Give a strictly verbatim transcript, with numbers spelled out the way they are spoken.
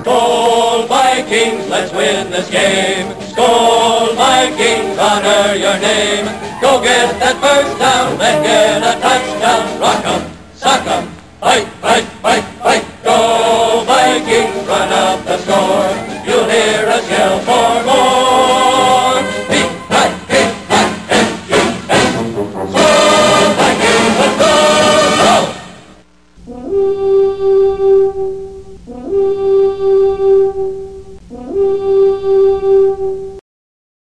Skol, Vikings, let's win this game. Skol, Vikings, honor your name. Go get that first down, then get a touchdown. Rock 'em, sock 'em, fight, fight, fight, fight. Go Vikings, run up the score. You'll hear us yell for